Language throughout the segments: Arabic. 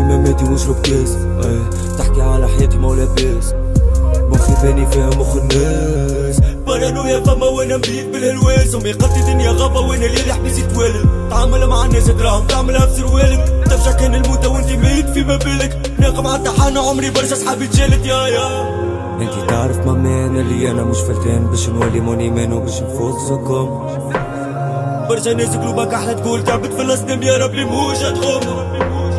مماتي واشرب كاس تحكي على حياتي ما لاباس مخي باني فيها مخ الناس بارانويا فما وانا مبيت بالهلواس امي قالتلي دنيا غابة وانا اللي حبيت يتوالد تعامل مع الناس دراهم تعملها في سروالك ترجع كان الموتى وانت ميت فيما بالك ناقة مع الطحانة عمري برشا صحابي تجالت يا انتي تعرف مامي انا اللي انا مش فلتان باش نولي موني مانو باش نفوزكم برشا ناس قلوبك احلى تقول تعبت في الاسنان يا رب لي موجة تخم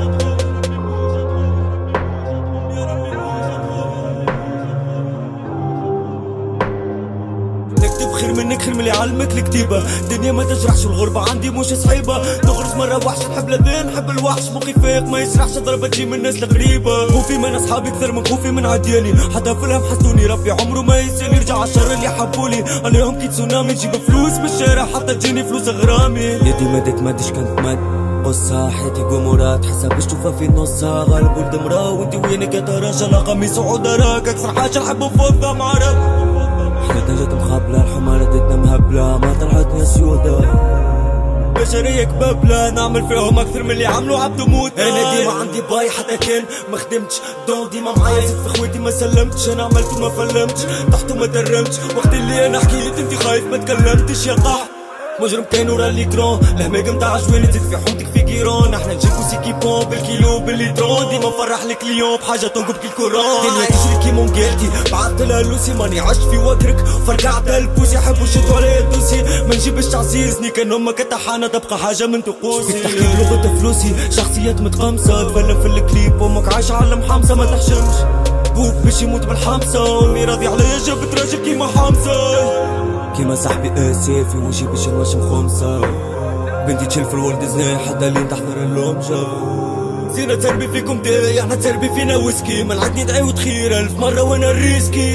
نكتب خير منك خير من اللي علمك الكتيبة الدنيا ما تجرحش والغربة عندي مش صعيبة نخرج مرة وحش نحب لذان نحب الوحش مخي فايق ما يسرحش ضربة تجي من الناس الغريبة خوفي من اصحابي اكثر من خوفي من عدياني حتى في الهم حسوني ربي عمره ما ينساني يرجع عالشر اللي حبولي عليهم كي تسونامي نجيب فلوس بالشارع حتى تجيني فلوس غرامي يدي مدت مادش كانت مد قصة حياتي قمورات حسب باش تشوفها في نصها غالب ولد مرا وانتي وينك يا ترى شلا قميص وعود راك اكثر حاجة نحبو فوضى معرك حياتنا جات مخابلة الحمارة دتنا مهبلة ما طلعتني سيودة بشرية كبابلة نعمل فيهم أكثر من اللي عملوا عبدو موت أنا ديما عندي باي حتى كان ما خدمتش دون ديما معايا زدت في خواتي ما سلمتش أنا عملت وما فلمتش طحت وما درمتش وقت اللي أنا حكيت انتي خايف ما تكلمتش يا قح مجرم كان ورا ليكرون الهماك متاع عجواني تزيد في حومتك في كيرون احنا نجيبو سيكيبون بالكيلو بالليترون ديما نفرح الكليون بحاجة تنقب كالكورون دنيا تجري كي مونجالتي بعثتلها لوسي ماني عشت في وكرك فرقعتها البوسي يحبو يشدو عليا الدوسي ما نجيبش تعزيزني كان امك الطحانة تبقى حاجة من طقوسي تحكي بلغة فلوسي شخصيات متقمصة تفلم في الكليب امك عايشة على المحامصة ما تحشمش بوك باش يموت بالحمصة امي راضي عليا جابت راجل كيما حمصة كيما صاحبي اسف وجهي باش نواشم خمسة بنتي تشل في الولد زناي حتى لين تحضر اللومجة زينة تربي فيكم داي احنا تربي فينا ويسكي ما نعدني دعي وتخير 1000 مرة وانا الريسكي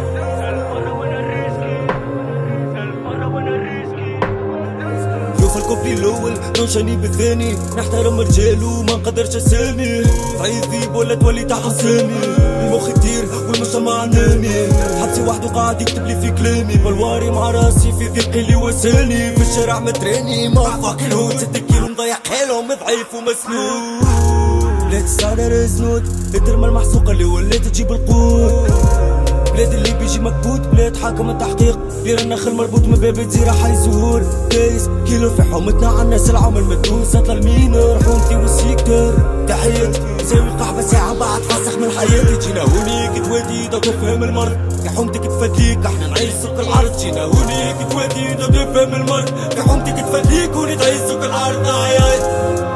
شوف الكوبلي الاول نوشاني بالثاني نحترم رجالو ما نقدرش اسامي عايز ذيب ولا تولي تحسامي المخ يطير والمجتمع نامي حبسي وحده قاعد يكتب لي في كلامي بالواري مع راسي في ذيقي اللي وساني في الشارع متراني ما فاكر هو 6 كيلو مضيع حالهم ضعيف ومسنود بلاد السعر زنود الترمى المحسوقة اللي ولات تجيب القوت بلاد اللي بيجي مكبوت بلاد حاكم التحقيق دير النخل مربوط من باب الجزيرة حي زهور كايس كيلو في حومتنا عنا سلعة ومن المدوس اطلع المينر حومتي والسيكتر تحياتي زاوي القحبة ساعة بعد فسخ من حياتي جينا هونيك توادي دا تفهم المرض في حومتك تفديك احنا نعيش سوق العرض جينا هونيك توادي دا تفهم المرض في حومتك تفديك ونتعيش سوق العرض